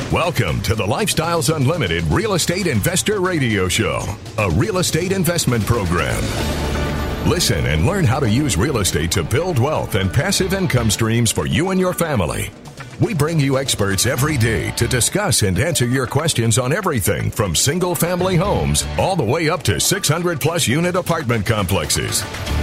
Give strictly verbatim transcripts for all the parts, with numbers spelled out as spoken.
Welcome to the Lifestyles Unlimited Real Estate Investor Radio Show, a real estate investment program. Listen and learn how to use real estate to build wealth and passive income streams for you and your family. We bring you experts every day to discuss and answer your questions on everything from single-family homes all the way up to six hundred plus unit apartment complexes.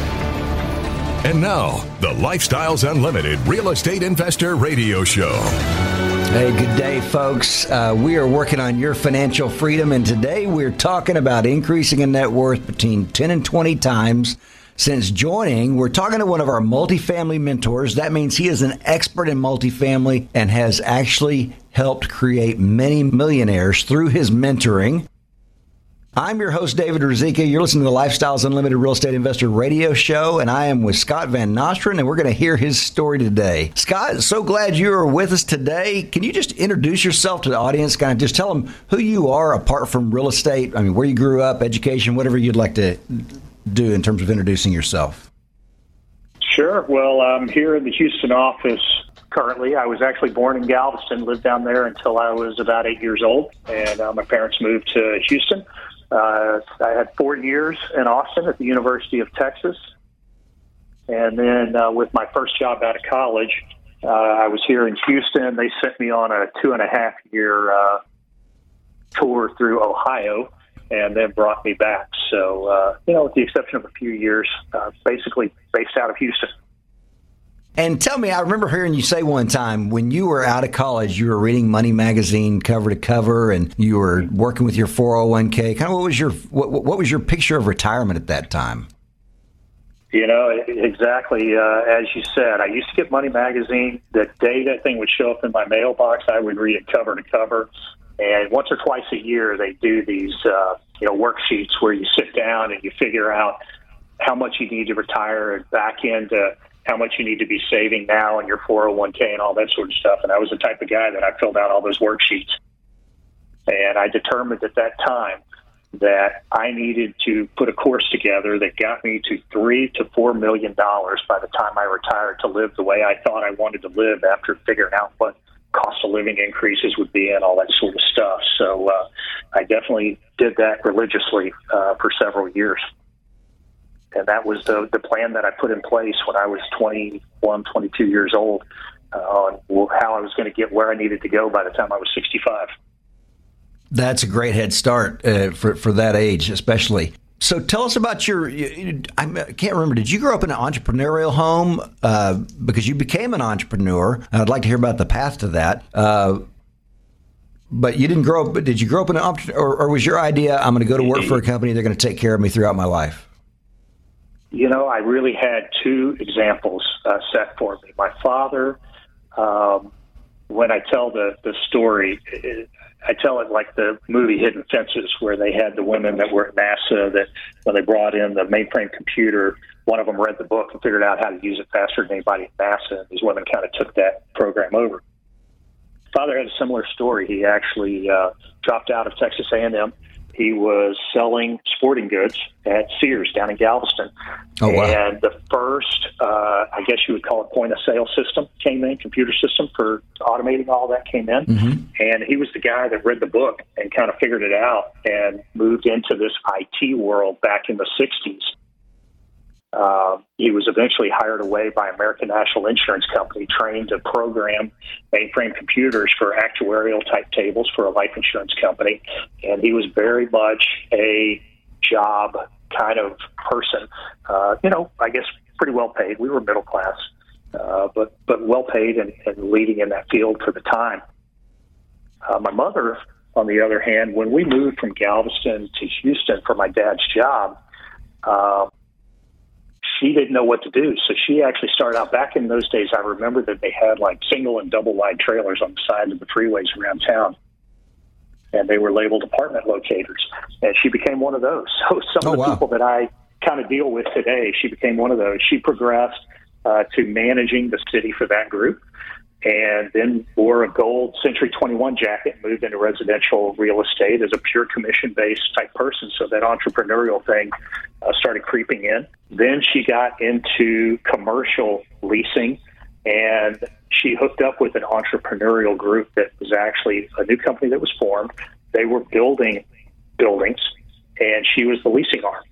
And now, the Lifestyles Unlimited Real Estate Investor Radio Show. Hey, good day, folks. Uh, we are working on your financial freedom, and today we're talking about increasing a net worth between ten and twenty times. Since joining, we're talking to one of our multifamily mentors. That means he is an expert in multifamily and has actually helped create many millionaires through his mentoring. I'm your host, David Ruzicka. You're listening to the Lifestyles Unlimited Real Estate Investor Radio Show, and I am with Scott Van Nostrand, and we're going to hear his story today. Scott, so glad you are with us today. Can you just introduce yourself to the audience? Kind of just tell them who you are apart from real estate. I mean, where you grew up, education, whatever you'd like to do in terms of introducing yourself. Sure. Well, I'm here in the Houston office currently. I was actually born in Galveston, lived down there until I was about eight years old, and uh, my parents moved to Houston. Uh, I had four years in Austin at the University of Texas, and then uh, with my first job out of college, uh, I was here in Houston. They sent me on a two and a half year uh, tour through Ohio, and then brought me back. So, uh, you know, with the exception of a few years, uh, basically based out of Houston. And tell me, I remember hearing you say one time when you were out of college, you were reading Money Magazine cover to cover, and you were working with your four oh one k. Kind of what was your what, what was your picture of retirement at that time? You know, exactly uh, as you said. I used to get Money Magazine. The day that thing would show up in my mailbox, I would read it cover to cover. And once or twice a year, they do these, uh, you know, worksheets where you sit down and you figure out how much you need to retire and back into how much you need to be saving now in your four oh one k and all that sort of stuff. And I was the type of guy that I filled out all those worksheets. And I determined at that time that I needed to put a course together that got me to three to four million dollars by the time I retired to live the way I thought I wanted to live after figuring out what cost of living increases would be and all that sort of stuff. So uh, I definitely did that religiously uh, for several years. And that was the the plan that I put in place when I was twenty-one, twenty-two years old uh, on how I was going to get where I needed to go by the time I was sixty-five. That's a great head start uh, for, for that age, especially. So tell us about your, I can't remember, did you grow up in an entrepreneurial home uh, because you became an entrepreneur? I'd like to hear about the path to that. Uh, but you didn't grow up, but did you grow up in an entrepreneur, or, or was your idea, I'm going to go to work for a company, they're going to take care of me throughout my life? You know, I really had two examples uh, set for me. My father, um, when I tell the, the story, it, I tell it like the movie Hidden Fences, where they had the women that were at NASA that when they brought in the mainframe computer, one of them read the book and figured out how to use it faster than anybody at NASA. And these women kind of took that program over. Father had a similar story. He actually uh, dropped out of Texas A and M. He was selling sporting goods at Sears down in Galveston. Oh, wow. And the first, uh, I guess you would call it point of sale system came in, computer system for automating all that came in. Mm-hmm. And he was the guy that read the book and kind of figured it out and moved into this I T world back in the sixties. Uh, he was eventually hired away by American National Insurance Company, trained to program mainframe computers for actuarial type tables for a life insurance company. And he was very much a job kind of person. Uh, you know, I guess pretty well paid. We were middle class, uh, but, but well paid and, and leading in that field for the time. Uh, my mother, on the other hand, when we moved from Galveston to Houston for my dad's job, uh, she didn't know what to do. So she actually started out back in those days. I remember that they had like single and double wide trailers on the side of the freeways around town. And they were labeled apartment locators. And she became one of those. So some oh, of the wow. people that I kind of deal with today, she became one of those. She progressed uh, to managing the city for that group. And then wore a gold Century twenty-one jacket and moved into residential real estate as a pure commission-based type person. So that entrepreneurial thing uh, started creeping in. Then she got into commercial leasing and she hooked up with an entrepreneurial group that was actually a new company that was formed. They were building buildings, and she was the leasing arm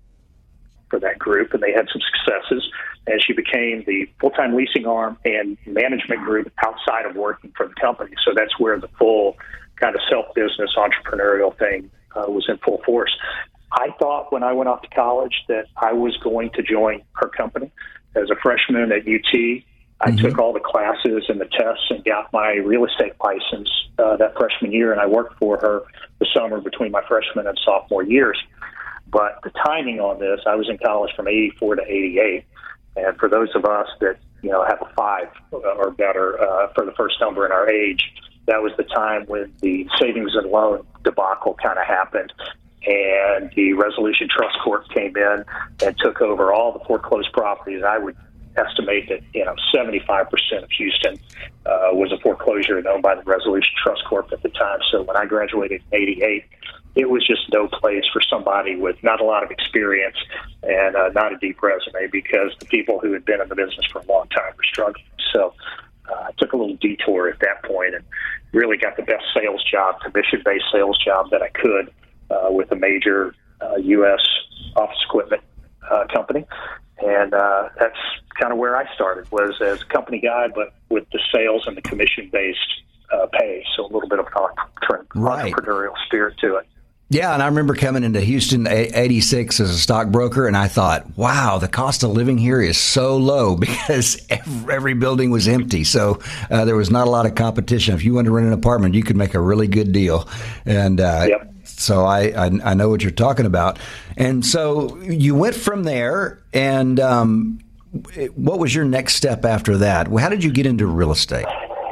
for that group, and they had some successes. And she became the full-time leasing arm and management group outside of working for the company. So that's where the full kind of self-business entrepreneurial thing uh, was in full force. I thought when I went off to college that I was going to join her company. As a freshman at U T, I mm-hmm. took all the classes and the tests and got my real estate license uh, that freshman year, and I worked for her the summer between my freshman and sophomore years. But the timing on this, I was in college from eighty-four to eighty-eight, and for those of us that you know have a five or better uh, for the first number in our age, that was the time when the savings and loan debacle kind of happened, and the Resolution Trust Corp came in and took over all the foreclosed properties. I would estimate that you know seventy-five percent of Houston uh, was a foreclosure and owned by the Resolution Trust Corp at the time. So when I graduated in eighty-eight, it was just no place for somebody with not a lot of experience and uh, not a deep resume, because the people who had been in the business for a long time were struggling. So uh, I took a little detour at that point and really got the best sales job, commission-based sales job that I could uh, with a major uh, U S office equipment uh, company. And uh, that's kind of where I started, was as a company guy, but with the sales and the commission-based uh, pay. So a little bit of an right. entrepreneurial spirit to it. Yeah, and I remember coming into Houston eighty-six as a stockbroker, and I thought, wow, the cost of living here is so low, because every, every building was empty. So uh, there was not a lot of competition. If you wanted to rent an apartment, you could make a really good deal. And uh, yep. so I, I, I know what you're talking about. And so you went from there, and um, what was your next step after that? How did you get into real estate?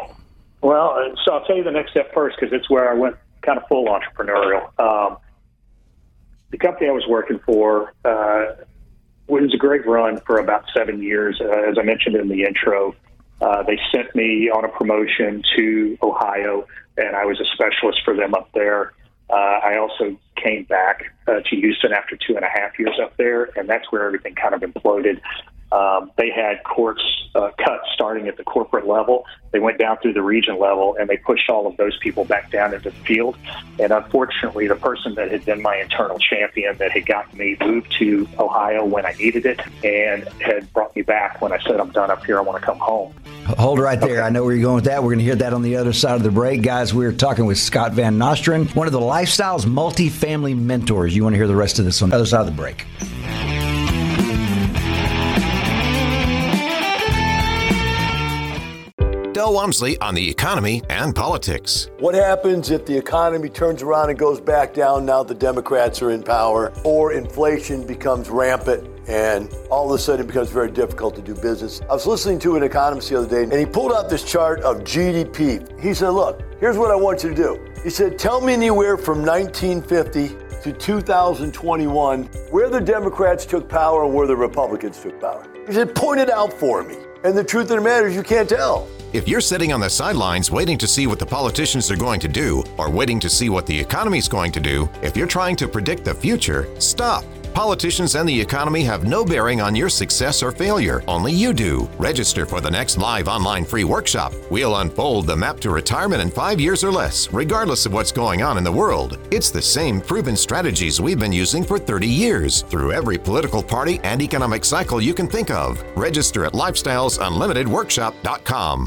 Well, so I'll tell you the next step first, because it's where I went kind of full entrepreneurial. Um, the company I was working for uh, was a great run for about seven years. Uh, as I mentioned in the intro, uh, they sent me on a promotion to Ohio, and I was a specialist for them up there. Uh, I also came back uh, to Houston after two and a half years up there, and that's where everything kind of imploded. Um, they had courts uh, cut starting at the corporate level. They went down through the region level, and they pushed all of those people back down into the field. And unfortunately, the person that had been my internal champion that had gotten me moved to Ohio when I needed it and had brought me back when I said, I'm done up here, I want to come home. Hold right there. Okay. I know where you're going with that. We're going to hear that on the other side of the break. Guys, we're talking with Scott Van Nostrand, one of the Lifestyles multifamily mentors. You want to hear the rest of this on the other side of the break. Del Walmsley on the economy and politics. What happens if the economy turns around and goes back down now the Democrats are in power, or inflation becomes rampant and all of a sudden it becomes very difficult to do business? I was listening to an economist the other day, and he pulled out this chart of G D P. He said, look, here's what I want you to do. He said, tell me anywhere from nineteen fifty to two thousand twenty-one where the Democrats took power and where the Republicans took power. He said, point it out for me. And the truth of the matter is you can't tell. If you're sitting on the sidelines waiting to see what the politicians are going to do, or waiting to see what the economy is going to do, if you're trying to predict the future, stop. Politicians and the economy have no bearing on your success or failure. Only you do. Register for the next live online free workshop. We'll unfold the map to retirement in five years or less, regardless of what's going on in the world. It's the same proven strategies we've been using for thirty years, through every political party and economic cycle you can think of. Register at lifestyles unlimited workshop dot com.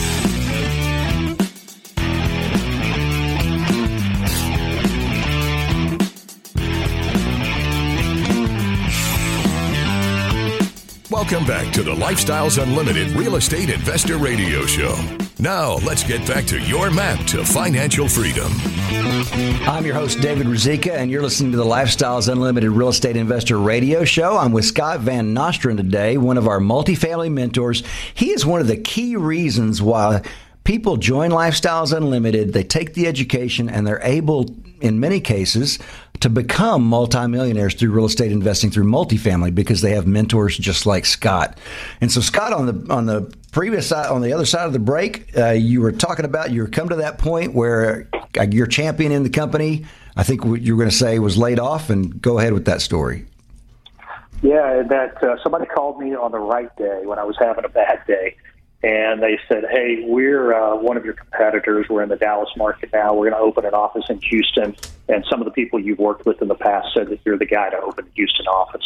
Welcome back to the Lifestyles Unlimited Real Estate Investor Radio Show. Now, let's get back to your map to financial freedom. I'm your host, David Ruzicka, and you're listening to the Lifestyles Unlimited Real Estate Investor Radio Show. I'm with Scott Van Nostrand today, one of our multifamily mentors. He is one of the key reasons why people join Lifestyles Unlimited. They take the education, and they're able, in many cases, to become multimillionaires through real estate investing through multifamily, because they have mentors just like Scott. And so, Scott, on the on the previous side, on the other side of the break, uh, you were talking about you were come to that point where uh, your champion in the company, I think what you were going to say, was laid off, and go ahead with that story. Yeah, that uh, somebody called me on the right day when I was having a bad day, and they said, hey, we're uh, one of your competitors. We're in the Dallas market now. We're going to open an office in Houston, and some of the people you've worked with in the past said that you're the guy to open the Houston office.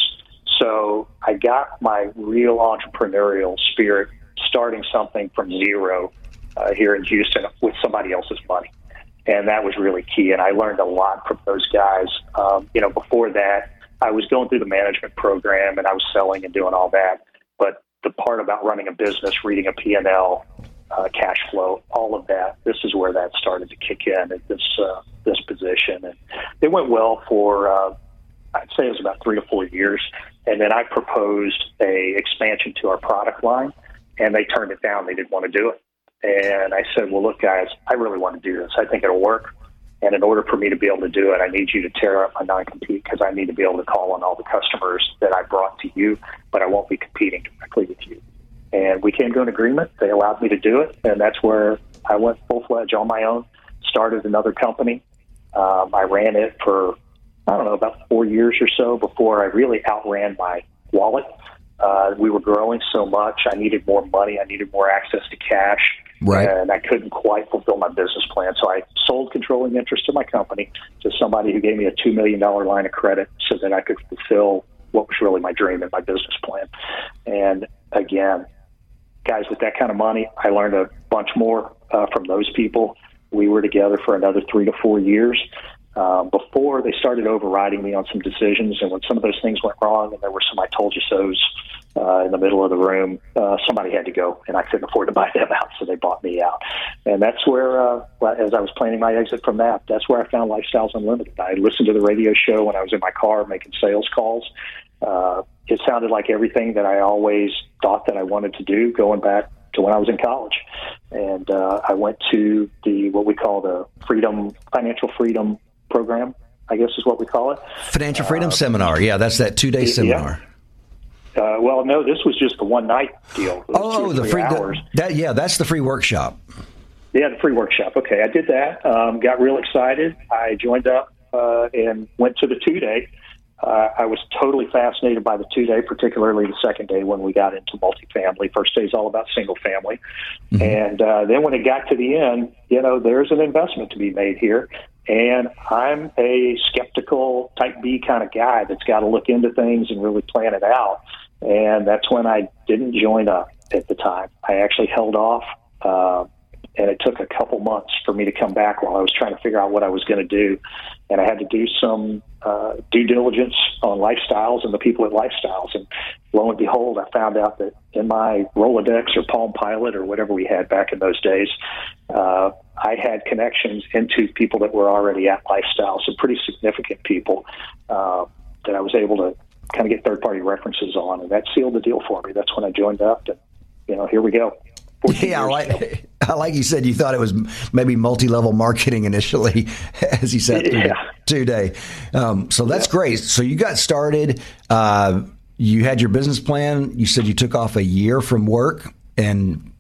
So I got my real entrepreneurial spirit starting something from zero uh, here in Houston with somebody else's money. And that was really key. And I learned a lot from those guys. Um, you know, before that, I was going through the management program and I was selling and doing all that. But the part about running a business, reading a P and L, uh, cash flow, all of that, this is where that started to kick in at this, uh, this position. And it went well for, uh, I'd say it was about three to four years. And then I proposed a expansion to our product line and they turned it down. They didn't want to do it. And I said, well, look, guys, I really want to do this. I think it'll work. And in order for me to be able to do it, I need you to tear up my non-compete because I need to be able to call on all the customers that I brought to you, but I won't be competing directly with you. And we came to an agreement. They allowed me to do it. And that's where I went full-fledged on my own, started another company. Um, I ran it for, I don't know, about four years or so before I really outran my wallet. Uh, we were growing so much. I needed more money. I needed more access to cash. Right. And I couldn't quite fulfill my business plan. So I sold controlling interest in my company to somebody who gave me a two million dollars line of credit so that I could fulfill what was really my dream and my business plan. And again, guys, with that kind of money, I learned a bunch more uh, from those people. We were together for another three to four years. Um, before they started overriding me on some decisions, and when some of those things went wrong and there were some I told you so's uh, in the middle of the room, uh, somebody had to go, and I couldn't afford to buy them out, so they bought me out. And that's where, uh, as I was planning my exit from that, that's where I found Lifestyles Unlimited. I listened to the radio show when I was in my car making sales calls. Uh, it sounded like everything that I always thought that I wanted to do going back to when I was in college. And uh, I went to the what we call the Freedom Financial Freedom Program, I guess is what we call it. Financial Freedom uh, Seminar. Yeah, that's that two-day seminar. Yeah. Uh, well, no, this was just the one-night deal. Oh, the free hours. The, that yeah, that's the free workshop. Yeah, the free workshop. Okay, I did that. Um, got real excited. I joined up uh, and went to the two-day. Uh, I was totally fascinated by the two-day, particularly the second day when we got into multifamily. First day is all about single-family. Mm-hmm. And uh, then when it got to the end, you know, there's an investment to be made here. And I'm a skeptical type B kind of guy that's got to look into things and really plan it out. And that's when I didn't join up at the time. I actually held off, uh, and it took a couple months for me to come back while I was trying to figure out what I was going to do. And I had to do some uh, due diligence on Lifestyles and the people at Lifestyles. And lo and behold, I found out that in my Rolodex or Palm Pilot or whatever we had back in those days, uh, I had connections into people that were already at Lifestyles, some pretty significant people uh, that I was able to kind of get third-party references on. And that sealed the deal for me. That's when I joined up. And, you know, here we go. Yeah, I like, I like you said, you thought it was maybe multi-level marketing initially as you sat through yeah. two-day. Um, so that's yeah. great. So you got started. Uh, you had your business plan. You said you took off a year from work, and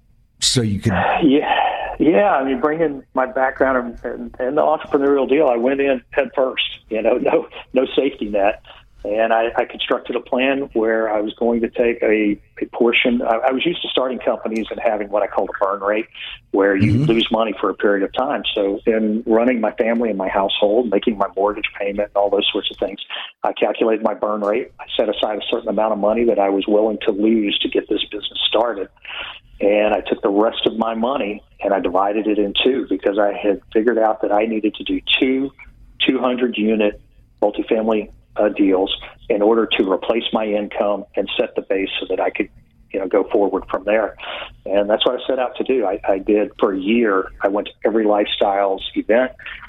so you could. Yeah, yeah. I mean, bringing my background and, and the entrepreneurial deal, I went in head first. You know, no no safety net. And I, I constructed a plan where I was going to take a, a portion. I, I was used to starting companies and having what I call a burn rate, where you mm-hmm. lose money for a period of time. So in running my family and my household, making my mortgage payment and all those sorts of things, I calculated my burn rate. I set aside a certain amount of money that I was willing to lose to get this business started. And I took the rest of my money and I divided it in two because I had figured out that I needed to do two two hundred unit multifamily Uh, deals in order to replace my income and set the base so that I could, you know, go forward from there. And that's what I set out to do. I, I did for a year. I went to every Lifestyles event.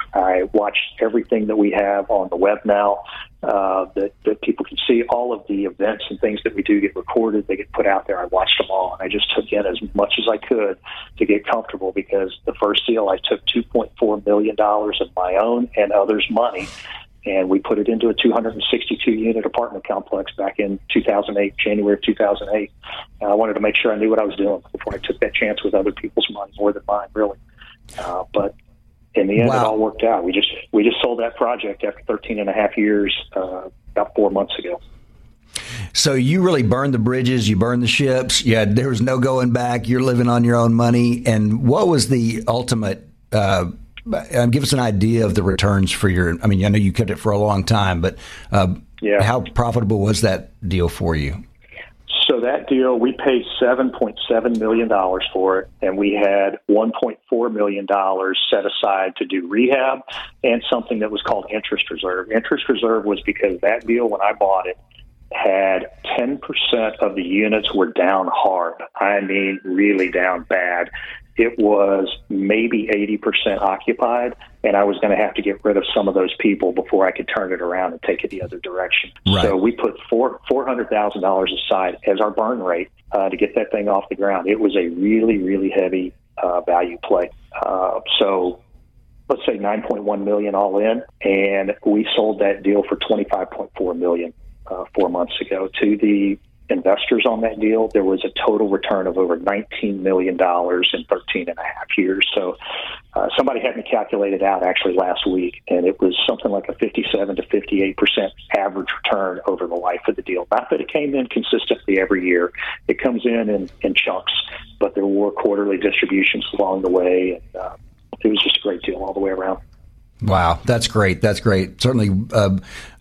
I watched everything that we have on the web now uh, that, that people can see. All of the events and things that we do get recorded. They get put out there. I watched them all, and I just took in as much as I could to get comfortable because the first deal I took two point four million dollars of my own and others' money, and we put it into a two hundred sixty-two unit apartment complex back in two thousand eight, January of two thousand eight. And I wanted to make sure I knew what I was doing before I took that chance with other people's money, more than mine, really. Uh, but in the end, wow. It all worked out. We just we just sold that project after thirteen and a half years, uh, about four months ago. So you really burned the bridges, you burned the ships. Yeah, there was no going back. You're living on your own money. And what was the ultimate? Uh, give us an idea of the returns for your. I mean, I know you kept it for a long time, but uh, yeah. how profitable was that deal for you? So that deal, we paid seven point seven million dollars for it, and we had one point four million dollars set aside to do rehab and something that was called interest reserve. Interest reserve was because that deal, when I bought it, had ten percent of the units were down hard. I mean, really down bad. It was maybe eighty percent occupied, and I was going to have to get rid of some of those people before I could turn it around and take it the other direction. Right. So we put four four hundred thousand dollars aside as our burn rate uh, to get that thing off the ground. It was a really, really heavy uh, value play. Uh, so let's say nine point one million dollars all in, and we sold that deal for twenty-five point four million dollars uh, four months ago to the investors on that deal. There was a total return of over nineteen million dollars in thirteen and a half years. So uh, somebody had me calculate it out actually last week, and it was something like a fifty-seven to fifty-eight percent average return over the life of the deal. Not that it came in consistently every year. It comes in in, in chunks, but there were quarterly distributions along the way. And, uh, it was just a great deal all the way around. Wow, that's great. That's great. Certainly uh,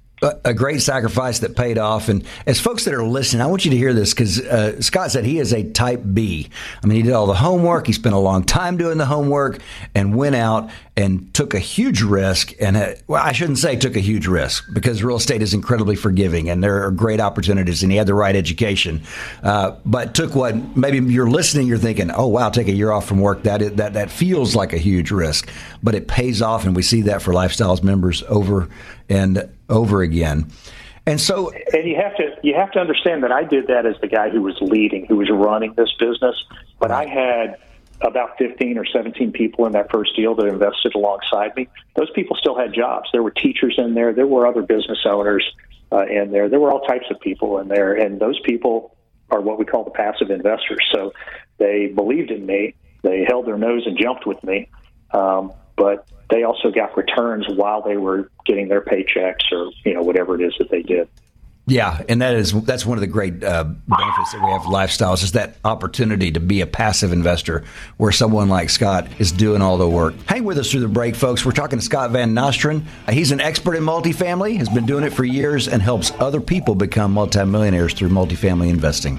a great sacrifice that paid off. And as folks that are listening, I want you to hear this because uh, Scott said he is a type B. I mean, he did all the homework. He spent a long time doing the homework and went out and took a huge risk. And uh, well, I shouldn't say took a huge risk because real estate is incredibly forgiving and there are great opportunities and he had the right education. Uh, but took what maybe you're listening, you're thinking, oh, wow, take a year off from work. That is, that that feels like a huge risk, but it pays off. And we see that for Lifestyles members over and over again. And so, and you have to you have to understand that I did that as the guy who was leading, who was running this business. But I had about fifteen or seventeen people in that first deal that invested alongside me. Those people still had jobs. There were teachers in there. There were other business owners uh, in there. There were all types of people in there. And those people are what we call the passive investors. So they believed in me. They held their nose and jumped with me. Um, but they also got returns while they were getting their paychecks or, you know, whatever it is that they did. Yeah, and that is that's one of the great uh, benefits that we have Lifestyles is that opportunity to be a passive investor where someone like Scott is doing all the work. Hang with us through the break, folks. We're talking to Scott Van Nostrand. Uh, he's an expert in multifamily, has been doing it for years, and helps other people become multimillionaires through multifamily investing.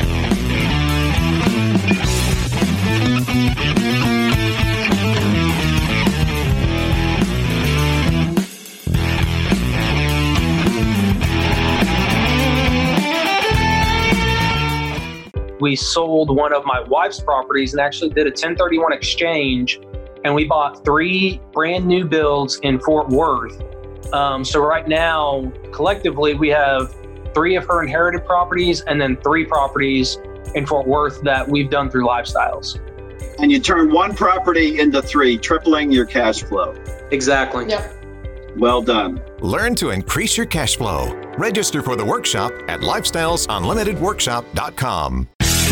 We sold one of my wife's properties and actually did a ten thirty-one exchange, and we bought three brand new builds in Fort Worth. Um, so right now, collectively, we have three of her inherited properties and then three properties in Fort Worth that we've done through Lifestyles. And you turn one property into three, tripling your cash flow. Exactly. Yep. Well done. Learn to increase your cash flow. Register for the workshop at lifestyles unlimited workshop dot com.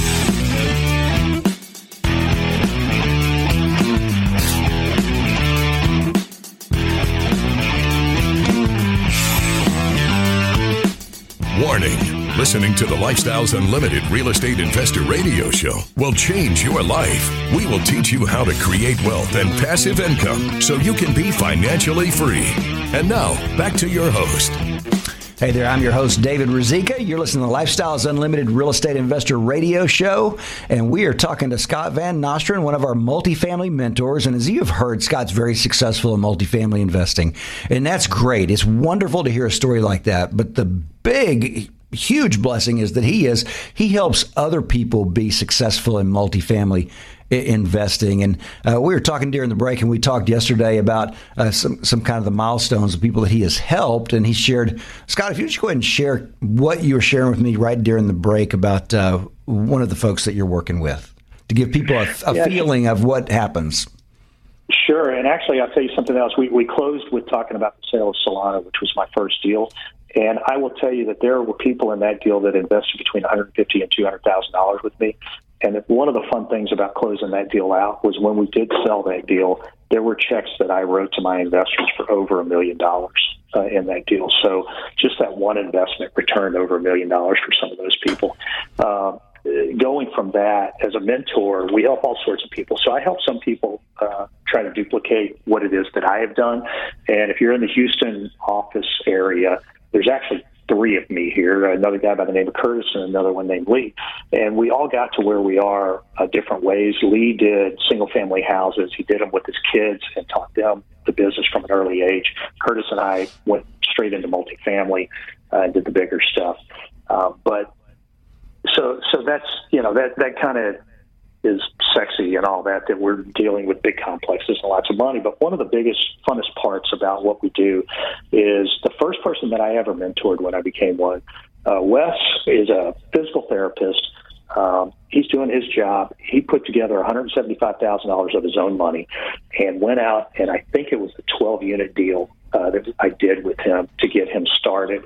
Warning. Listening to the Lifestyles Unlimited Real Estate Investor Radio Show will change your life. We will teach you how to create wealth and passive income so you can be financially free. And now, back to your host. Hey there, I'm your host, David Ruzicka. You're listening to the Lifestyles Unlimited Real Estate Investor Radio Show, and we are talking to Scott Van Nostrand, one of our multifamily mentors. And as you've heard, Scott's very successful in multifamily investing, and that's great. It's wonderful to hear a story like that, but the big huge blessing is that he is he helps other people be successful in multifamily investing. And uh, we were talking during the break, and we talked yesterday about uh, some some kind of the milestones of people that he has helped. And he shared, Scott, if you just go ahead and share what you were sharing with me right during the break about uh, one of the folks that you're working with, to give people a, a yeah, feeling of what happens. Sure. And actually, I'll tell you something else. We we closed with talking about the sale of Solana, which was my first deal. And I will tell you that there were people in that deal that invested between one hundred fifty thousand dollars and two hundred thousand dollars with me. And one of the fun things about closing that deal out was when we did sell that deal, there were checks that I wrote to my investors for over a million dollars. uh, in that deal. So just that one investment returned over a million dollars for some of those people. Uh, going from that, as a mentor, we help all sorts of people. So I help some people uh, try to duplicate what it is that I have done. And if you're in the Houston office area, there's actually three of me here, another guy by the name of Curtis and another one named Lee. And we all got to where we are uh, different ways. Lee did single-family houses. He did them with his kids and taught them the business from an early age. Curtis and I went straight into multifamily uh, and did the bigger stuff. Uh, but so so that's, you know, that, that kind of is sexy and all that, that we're dealing with big complexes and lots of money. But one of the biggest, funnest parts about what we do is the first person that I ever mentored when I became one, uh, Wes is a physical therapist. Um, he's doing his job. He put together one hundred seventy-five thousand dollars of his own money and went out, and I think it was a twelve-unit deal uh, that I did with him to get him started.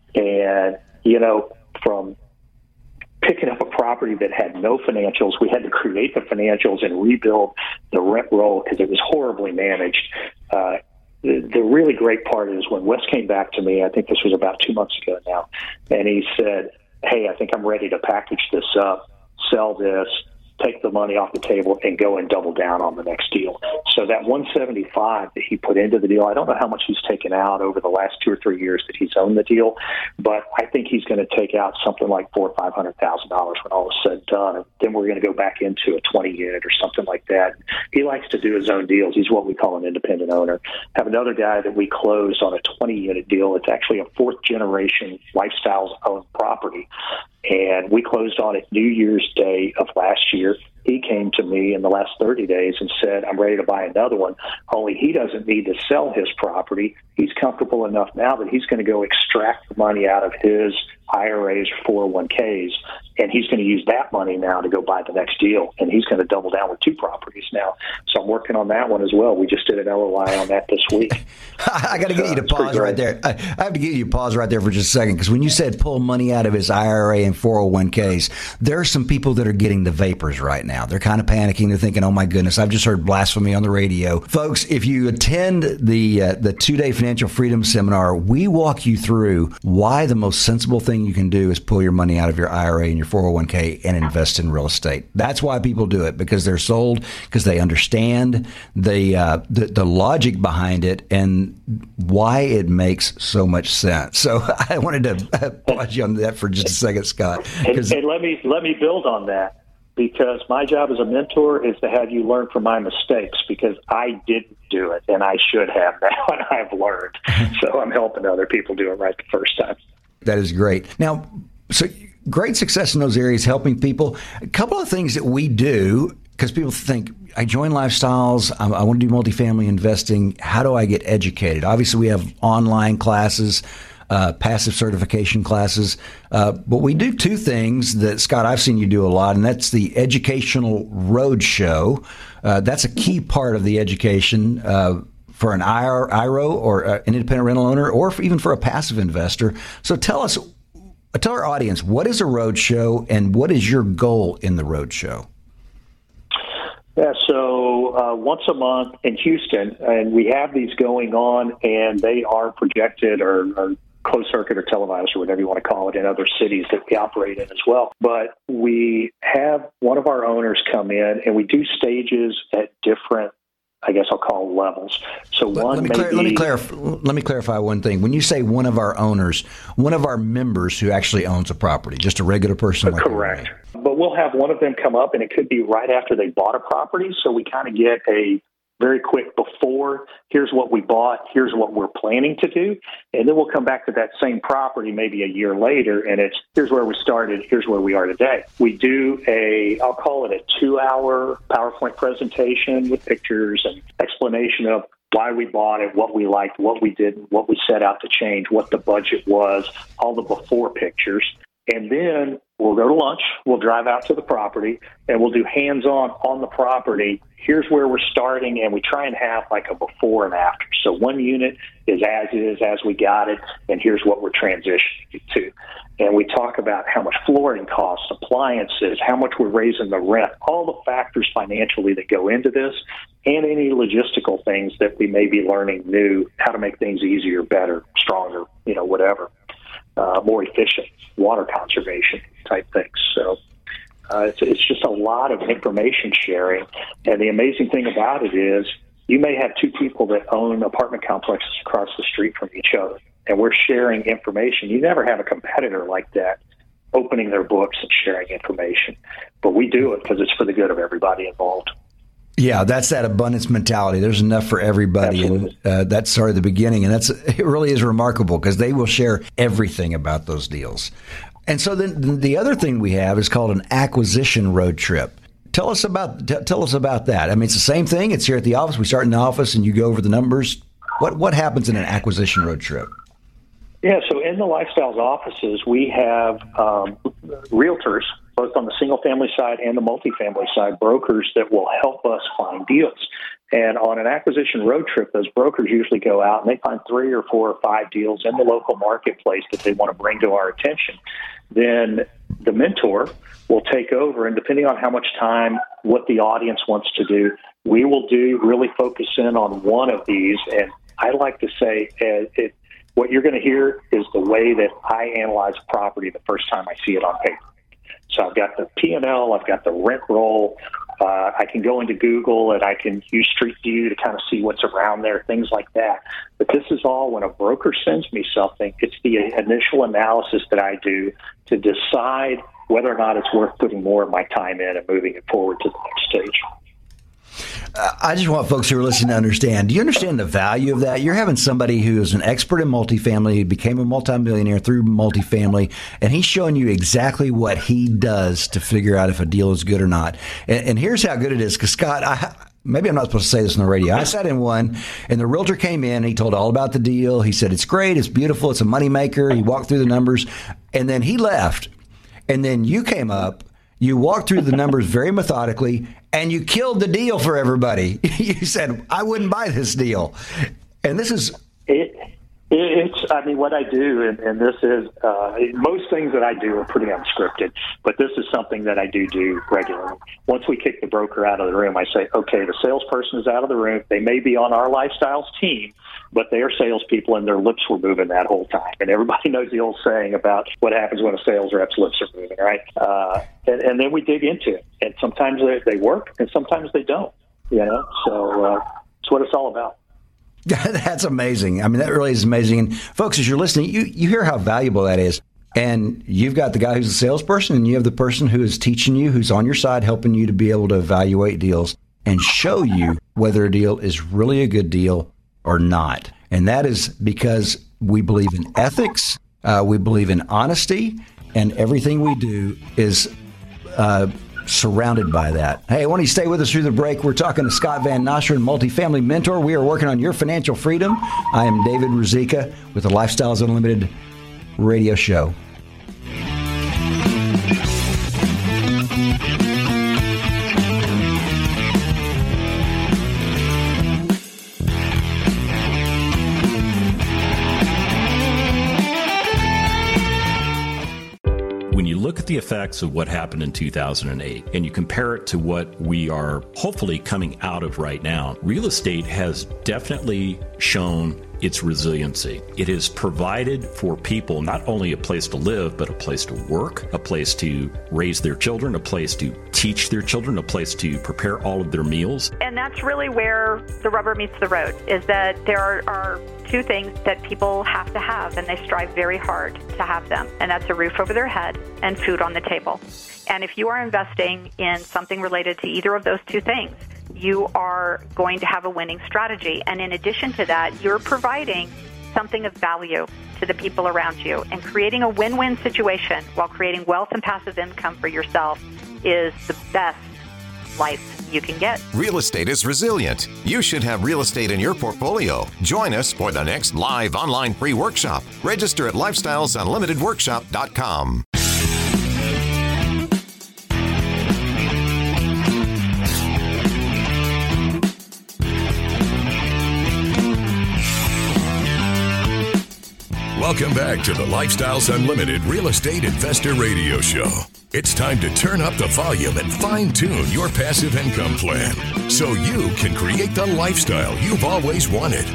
And, you know, from picking up a property that had no financials, we had to create the financials and rebuild the rent roll because it was horribly managed. Uh, the, the really great part is when Wes came back to me, I think this was about two months ago now, and he said, hey, I think I'm ready to package this up, sell this, take the money off the table, and go and double down on the next deal. So that one seventy-five that he put into the deal, I don't know how much he's taken out over the last two or three years that he's owned the deal, but I think he's going to take out something like four or five hundred thousand dollars when all is said and done. And then we're going to go back into a twenty unit or something like that. He likes to do his own deals. He's what we call an independent owner. Have another guy that we closed on a twenty unit deal. It's actually a fourth generation Lifestyles owned property. And we closed on it New Year's Day of last year. He came to me in the last thirty days and said, I'm ready to buy another one, only he doesn't need to sell his property. He's comfortable enough now that he's going to go extract the money out of his I R As or four oh one Ks, and he's going to use that money now to go buy the next deal, and he's going to double down with two properties now. So I'm working on that one as well. We just did an L O I on that this week. I got to get you to pause right there. I, I have to get you to pause right there for just a second, because when you said pull money out of his I R A and four oh one Ks, there are some people that are getting the vapors right now. They're kind of panicking. They're thinking, oh, my goodness, I've just heard blasphemy on the radio. Folks, if you attend the uh, the two-day Financial Freedom Seminar, we walk you through why the most sensible thing you can do is pull your money out of your I R A and your four oh one K and invest in real estate. That's why people do it, because they're sold, because they understand the, uh, the the logic behind it and why it makes so much sense. So I wanted to pause you on that for just a second, Scott. And, and let me let me build on that, because my job as a mentor is to have you learn from my mistakes, because I didn't do it and I should have now, and I've learned. So I'm helping other people do it right the first time. That is great. Now, so great success in those areas, helping people. A couple of things that we do, because people think, I join Lifestyles, I, I want to do multifamily investing. How do I get educated? Obviously, we have online classes, uh, passive certification classes. Uh, but we do two things that, Scott, I've seen you do a lot, and that's the educational roadshow. Uh, that's a key part of the education uh for an I R O or an independent rental owner, or for, even for a passive investor. So tell us, tell our audience, what is a roadshow and what is your goal in the roadshow? Yeah, so uh, once a month in Houston, and we have these going on, and they are projected or, or closed circuit or televised or whatever you want to call it in other cities that we operate in as well. But we have one of our owners come in, and we do stages at different, I guess I'll call levels. So one, let me, may clar- be, let me clarify. Let me clarify one thing. When you say one of our owners, one of our members who actually owns a property, just a regular person. Like correct. But we'll have one of them come up, and it could be right after they bought a property. So we kind of get a very quick before. Here's what we bought. Here's what we're planning to do, and then we'll come back to that same property maybe a year later, and it's here's where we started. Here's where we are today. We do a, I'll call it a two-hour PowerPoint presentation with pictures and explanation of why we bought it, what we liked, what we didn't, what we set out to change, what the budget was, all the before pictures. And then we'll go to lunch, we'll drive out to the property, and we'll do hands-on on the property. Here's where we're starting, and we try and have like a before and after. So one unit is as is, as we got it, and here's what we're transitioning to. And we talk about how much flooring costs, appliances, how much we're raising the rent, all the factors financially that go into this, and any logistical things that we may be learning new, how to make things easier, better, stronger, you know, whatever, uh, more efficient, water conservation type things. So uh, it's, it's just a lot of information sharing. And the amazing thing about it is you may have two people that own apartment complexes across the street from each other, and we're sharing information. You never have a competitor like that opening their books and sharing information. But we do it because it's for the good of everybody involved. Yeah, that's that abundance mentality. There's enough for everybody. Absolutely. And uh, that started at the beginning. And that's it really is remarkable because they will share everything about those deals. And so then the other thing we have is called an acquisition road trip. Tell us about t- tell us about that. I mean, it's the same thing. It's here at the office. We start in the office and you go over the numbers. What what happens in an acquisition road trip? Yeah, so in the Lifestyles offices, we have um, realtors, both on the single-family side and the multifamily side, brokers that will help us find deals. And on an acquisition road trip, those brokers usually go out and they find three or four or five deals in the local marketplace that they want to bring to our attention. Then the mentor will take over, and depending on how much time, what the audience wants to do, we will do really focus in on one of these. And I like to say uh, it, what you're going to hear is the way that I analyze a property the first time I see it on paper. So I've got the P and L, I've got the rent roll, uh, I can go into Google and I can use Street View to kind of see what's around there, things like that. But this is all when a broker sends me something, it's the initial analysis that I do to decide whether or not it's worth putting more of my time in and moving it forward to the next stage. Uh, I just want folks who are listening to understand. Do you understand the value of that? You're having somebody who is an expert in multifamily, who became a multimillionaire through multifamily, and he's showing you exactly what he does to figure out if a deal is good or not. And, and here's how good it is. Because, Scott, I, maybe I'm not supposed to say this on the radio. I sat in one, and the realtor came in. He told all about the deal. He said, it's great. It's beautiful. It's a moneymaker. He walked through the numbers, and then he left. And then you came up. You walked through the numbers very methodically, and you killed the deal for everybody. You said, I wouldn't buy this deal. And this is... It, it's, I mean, what I do, and, and this is, uh, most things that I do are pretty unscripted, but this is something that I do do regularly. Once we kick the broker out of the room, I say, okay, the salesperson is out of the room. They may be on our Lifestyles team, but they are salespeople, and their lips were moving that whole time. And everybody knows the old saying about what happens when a sales rep's lips are moving, right? Uh, and, and then we dig into it. And sometimes they, they work, and sometimes they don't, you know? So uh, it's what it's all about. That's amazing. I mean, that really is amazing. And folks, as you're listening, you, you hear how valuable that is. And you've got the guy who's a salesperson, and you have the person who is teaching you, who's on your side, helping you to be able to evaluate deals and show you whether a deal is really a good deal or not. And that is because we believe in ethics, uh, we believe in honesty, and everything we do is uh, surrounded by that. Hey, I want you to stay with us through the break. We're talking to Scott Van Nostrand, multifamily mentor. We are working on your financial freedom. I am David Ruzicka with the Lifestyles Unlimited radio show. When you look at the effects of what happened in two thousand eight and you compare it to what we are hopefully coming out of right now, real estate has definitely shown its resiliency. It has provided for people not only a place to live, but a place to work, a place to raise their children, a place to teach their children, a place to prepare all of their meals. And that's really where the rubber meets the road, is that there are, are two things that people have to have, and they strive very hard to have them, and that's a roof over their head and food on the table. And if you are investing in something related to either of those two things, you are going to have a winning strategy. And in addition to that, you're providing something of value to the people around you. And creating a win-win situation while creating wealth and passive income for yourself is the best life you can get. Real estate is resilient. You should have real estate in your portfolio. Join us for the next live online free workshop. Register at lifestyles unlimited workshop dot com. Welcome back to the Lifestyles Unlimited Real Estate Investor Radio Show. It's time to turn up the volume and fine-tune your passive income plan so you can create the lifestyle you've always wanted.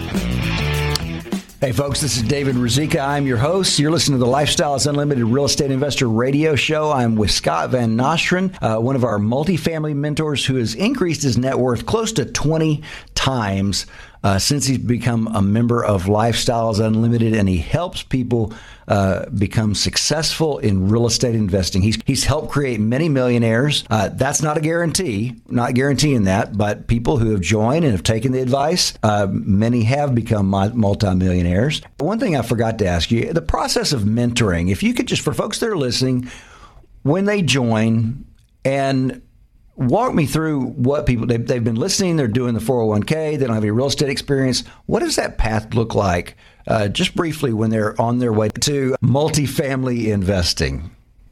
Hey, folks, this is David Ruzicka. I'm your host. You're listening to the Lifestyles Unlimited Real Estate Investor Radio Show. I'm with Scott Van Nostrand, uh, one of our multifamily mentors who has increased his net worth close to twenty times uh, since he's become a member of Lifestyles Unlimited, and he helps people uh, become successful in real estate investing. He's he's helped create many millionaires. Uh, that's not a guarantee, not guaranteeing that, but people who have joined and have taken the advice, uh, many have become multimillionaires. One thing I forgot to ask you, the process of mentoring, if you could just, for folks that are listening, when they join, and walk me through what people, they've, they've been listening, they're doing the four oh one k, they don't have any real estate experience. What does that path look like, uh, just briefly, when they're on their way to multifamily investing?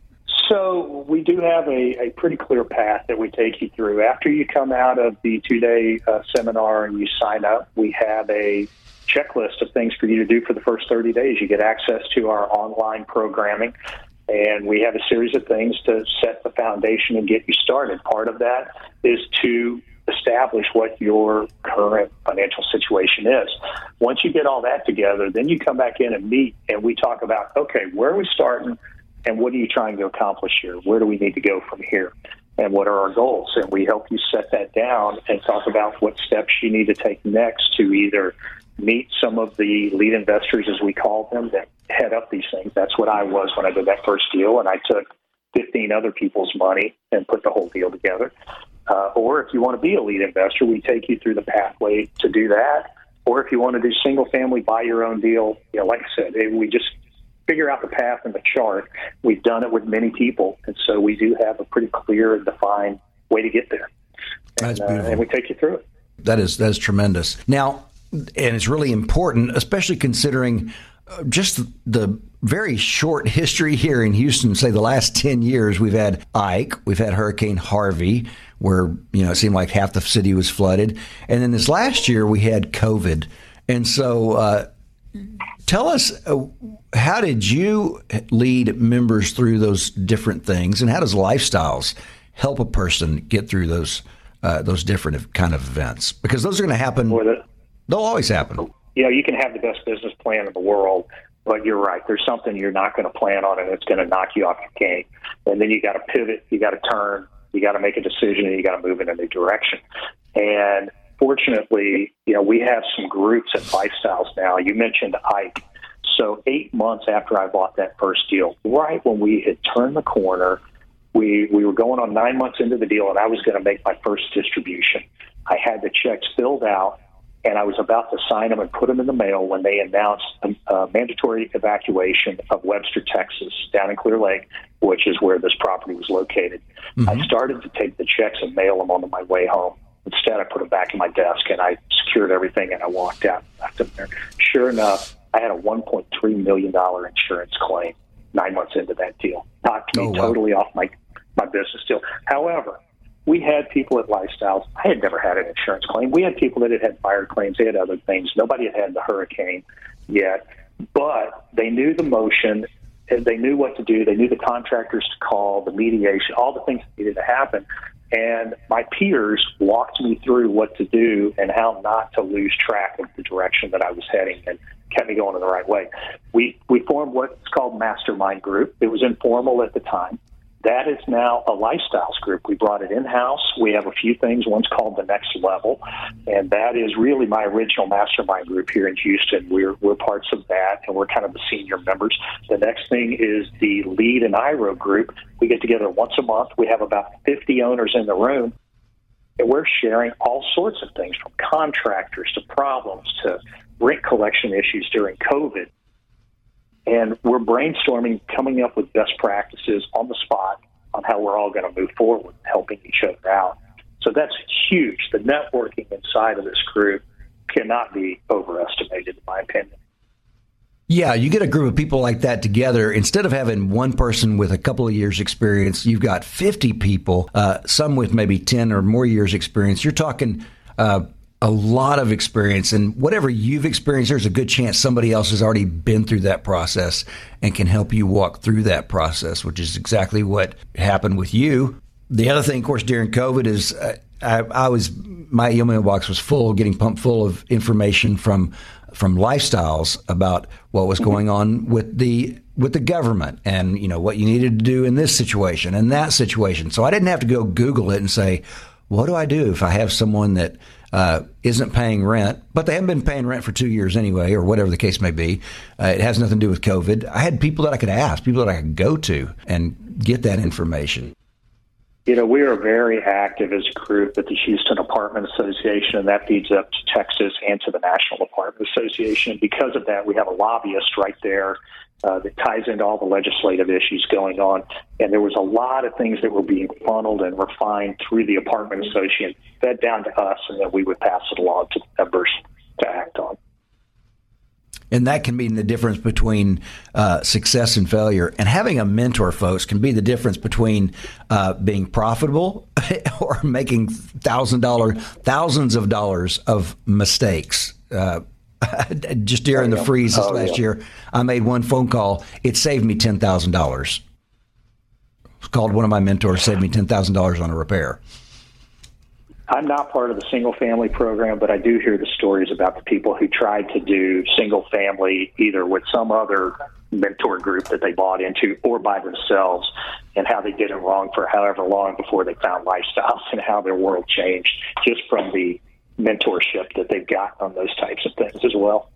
So we do have a, a pretty clear path that we take you through. After you come out of the two-day uh, seminar and you sign up, we have a checklist of things for you to do for the first thirty days. You get access to our online programming, and we have a series of things to set the foundation and get you started. Part of that is to establish what your current financial situation is. Once you get all that together, then you come back in and meet, and we talk about, okay, where are we starting, and what are you trying to accomplish here? Where do we need to go from here? And what are our goals? And we help you set that down and talk about what steps you need to take next to either meet some of the lead investors, as we call them, that head up these things. That's what I was when I did that first deal, and I took fifteen other people's money and put the whole deal together. Uh, or if you want to be a lead investor, we take you through the pathway to do that. Or if you want to do single family, buy your own deal, you know, like I said, we just figure out the path and the chart. We've done it with many people, and so we do have a pretty clear and defined way to get there. And, That's beautiful. Uh, and we take you through it. That is that is tremendous. Now, and it's really important, especially considering uh, just the very short history here in Houston. Say the last ten years, we've had Ike, we've had Hurricane Harvey, where, you know, it seemed like half the city was flooded, and then this last year we had COVID. And so, uh, tell us, uh, how did you lead members through those different things, and how does Lifestyles help a person get through those uh, those different kind of events? Because those are going to happen. They'll always happen. You know, you can have the best business plan in the world, but you're right. There's something you're not going to plan on, and it's going to knock you off your game. And then you got to pivot, you got to turn, you got to make a decision, and you got to move in a new direction. And fortunately, you know, we have some groups at Lifestyles now. You mentioned Ike. So eight months after I bought that first deal, right when we had turned the corner, we we were going on nine months into the deal, and I was going to make my first distribution. I had the checks filled out, and I was about to sign them and put them in the mail when they announced a, a mandatory evacuation of Webster, Texas, down in Clear Lake, which is where this property was located. Mm-hmm. I started to take the checks and mail them on my way home. Instead, I put them back in my desk, and I secured everything, and I walked out and left them there. Sure enough, I had a one point three million dollars insurance claim nine months into that deal. Knocked me oh, wow. totally off my, my business deal. However, we had people at Lifestyles. I had never had an insurance claim. We had people that had had fire claims. They had other things. Nobody had had the hurricane yet, but they knew the motion, and they knew what to do. They knew the contractors to call, the mediation, all the things that needed to happen. And my peers walked me through what to do and how not to lose track of the direction that I was heading, and kept me going in the right way. We we formed what's called Mastermind Group. It was informal at the time. That is now a Lifestyles group. We brought it in-house. We have a few things. One's called The Next Level, and that is really my original mastermind group here in Houston. We're we're parts of that, and we're kind of the senior members. The next thing is the Lead and I R O group. We get together once a month. We have about fifty owners in the room, and we're sharing all sorts of things, from contractors to problems to rent collection issues during COVID. And we're brainstorming, coming up with best practices on the spot on how we're all going to move forward, helping each other out. So that's huge. The networking inside of this group cannot be overestimated, in my opinion. Yeah, you get a group of people like that together. Instead of having one person with a couple of years experience, you've got fifty people, uh, some with maybe ten or more years experience. You're talking uh, a lot of experience, and whatever you've experienced, there's a good chance somebody else has already been through that process and can help you walk through that process, which is exactly what happened with you. The other thing, of course, during COVID is uh, I, I was my email box was full, getting pumped full of information from from Lifestyles about what was going on with the with the government and, you know, what you needed to do in this situation and that situation. So I didn't have to go Google it and say, what do I do if I have someone that uh, isn't paying rent, but they haven't been paying rent for two years anyway, or whatever the case may be. Uh, it has nothing to do with COVID. I had people that I could ask, people that I could go to and get that information. You know, we are very active as a group at the Houston Apartment Association, and that feeds up to Texas and to the National Apartment Association. Because of that, we have a lobbyist right there uh, that ties into all the legislative issues going on. And there was a lot of things that were being funneled and refined through the Apartment Association, fed down to us, and then we would pass it along to the members to act on. And that can mean the difference between uh, success and failure. And having a mentor, folks, can be the difference between uh, being profitable or making thousand dollar, thousands of dollars of mistakes. Uh, just during the freeze this oh, last yeah. year, I made one phone call. It saved me ten thousand dollars. It's called one of my mentors, saved me ten thousand dollars on a repair. I'm not part of the single-family program, but I do hear the stories about the people who tried to do single-family either with some other mentor group that they bought into or by themselves, and how they did it wrong for however long before they found Lifestyles, and how their world changed just from the mentorship that they've got on those types of things as well.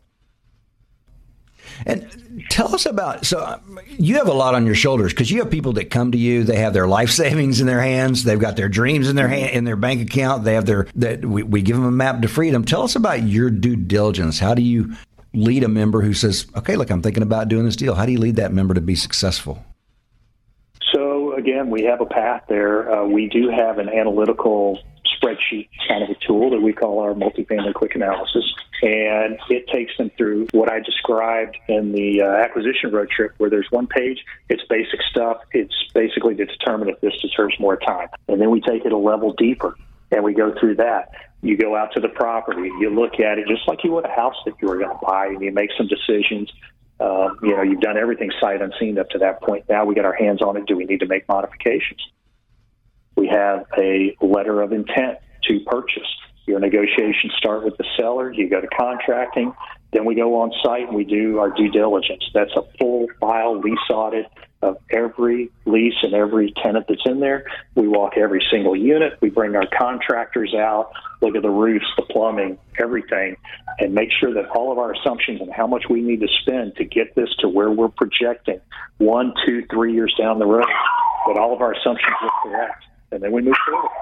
And tell us about, so you have a lot on your shoulders because you have people that come to you, they have their life savings in their hands, they've got their dreams in their hand, in their bank account, they have their, that we, we give them a map to freedom. Tell us about your due diligence. How do you lead a member who says, okay, look, I'm thinking about doing this deal. How do you lead that member to be successful? So again, we have a path there. Uh, we do have an analytical spreadsheet kind of a tool that we call our multifamily quick analysis. And it takes them through what I described in the uh, acquisition road trip, where there's one page, it's basic stuff. It's basically to determine if this deserves more time. And then we take it a level deeper, and we go through that. You go out to the property, you look at it just like you would a house that you were going to buy, and you make some decisions. Um, you know, you've done everything sight unseen up to that point. Now we got our hands on it. Do we need to make modifications? We have a letter of intent to purchase. Your negotiations start with the seller. You go to contracting. Then we go on site and we do our due diligence. That's a full file lease audit of every lease and every tenant that's in there. We walk every single unit. We bring our contractors out, look at the roofs, the plumbing, everything, and make sure that all of our assumptions and how much we need to spend to get this to where we're projecting one, two, three years down the road, that all of our assumptions look correct. And then we move forward.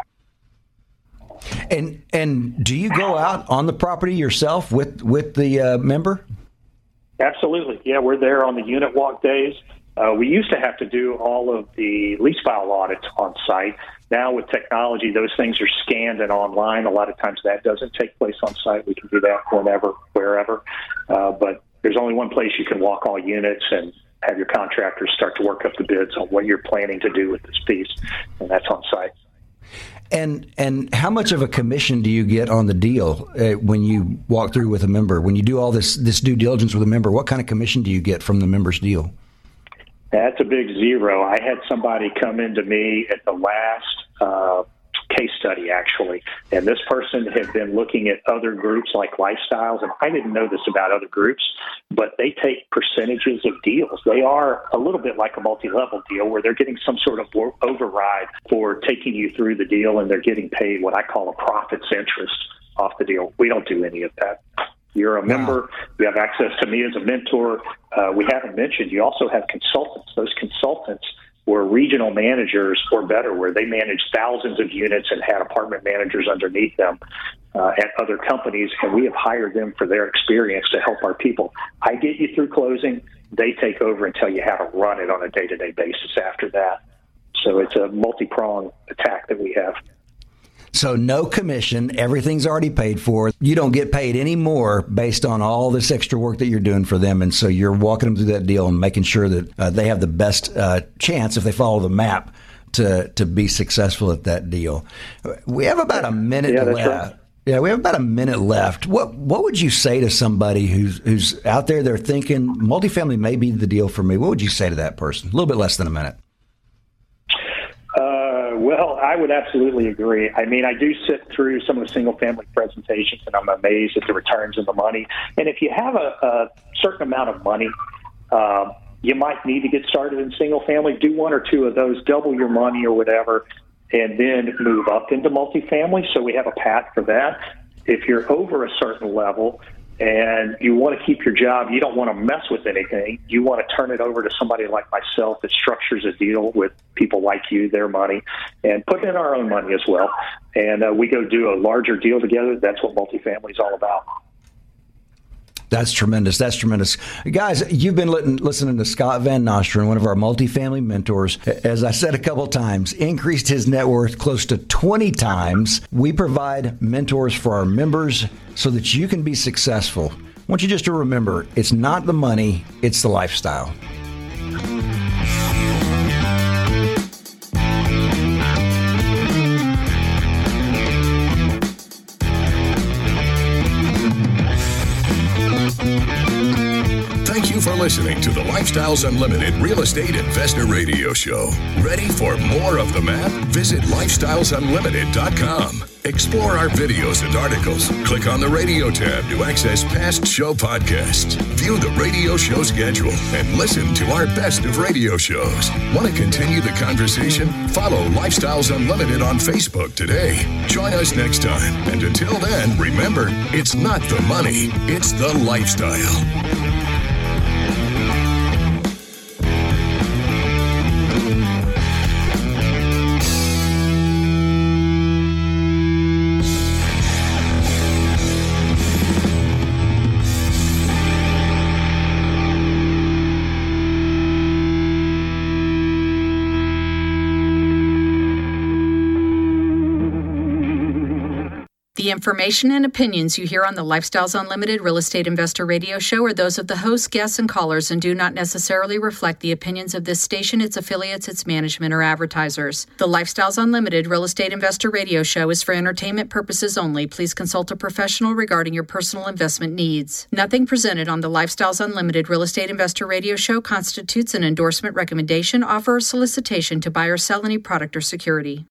And and do you go out on the property yourself with, with the uh, member? Absolutely. Yeah, we're there on the unit walk days. Uh, we used to have to do all of the lease file audits on site. Now with technology, those things are scanned and online. A lot of times that doesn't take place on site. We can do that whenever, wherever. Uh, but there's only one place you can walk all units and have your contractors start to work up the bids on what you're planning to do with this piece, and that's on site. And and how much of a commission do you get on the deal uh, when you walk through with a member? When you do all this this due diligence with a member, what kind of commission do you get from the member's deal? That's a big zero. I had somebody come into me at the last uh, case study, actually, and this person had been looking at other groups like Lifestyles, and I didn't know this about other groups, but they take percentages of deals. They are a little bit like a multi-level deal where they're getting some sort of override for taking you through the deal, and they're getting paid what I call a profits interest off the deal. We don't do any of that. You're a member. Wow. You have access to me as a mentor. Uh, we haven't mentioned you also have consultants. Those consultants were regional managers or better, where they manage thousands of units and had apartment managers underneath them uh, at other companies, and we have hired them for their experience to help our people. I get you through closing. They take over and tell you how to run it on a day-to-day basis after that. So it's a multi-pronged attack that we have. So no commission, everything's already paid for. You don't get paid any more based on all this extra work that you're doing for them. And so you're walking them through that deal and making sure that uh, they have the best uh, chance, if they follow the map, to to be successful at that deal. We have about a minute yeah, left. Yeah, we have about a minute left. What what would you say to somebody who's who's out there, they're thinking multifamily may be the deal for me? What would you say to that person? A little bit less than a minute. Uh, well, I would absolutely agree. I mean, I do sit through some of the single-family presentations, and I'm amazed at the returns and the money. And if you have a, a certain amount of money, um, you might need to get started in single-family. Do one or two of those, double your money or whatever, and then move up into multifamily. So we have a path for that. If you're over a certain level and you want to keep your job, you don't want to mess with anything. You want to turn it over to somebody like myself that structures a deal with people like you, their money, and put in our own money as well. And uh, we go do a larger deal together. That's what multifamily is all about. That's tremendous. That's tremendous. Guys, you've been listening to Scott Van Nostrand, one of our multifamily mentors. As I said a couple times, increased his net worth close to twenty times. We provide mentors for our members so that you can be successful. I want you just to remember, it's not the money, it's the lifestyle. Thank you for listening to the Lifestyles Unlimited Real Estate Investor Radio Show. Ready for more of the map? Visit lifestyles unlimited dot com. Explore our videos and articles. Click on the radio tab to access past show podcasts. View the radio show schedule and listen to our best of radio shows. Want to continue the conversation? Follow Lifestyles Unlimited on Facebook today. Join us next time. And until then, remember, it's not the money, it's the lifestyle. The information and opinions you hear on the Lifestyles Unlimited Real Estate Investor Radio Show are those of the hosts, guests, and callers and do not necessarily reflect the opinions of this station, its affiliates, its management, or advertisers. The Lifestyles Unlimited Real Estate Investor Radio Show is for entertainment purposes only. Please consult a professional regarding your personal investment needs. Nothing presented on the Lifestyles Unlimited Real Estate Investor Radio Show constitutes an endorsement, recommendation, offer, or solicitation to buy or sell any product or security.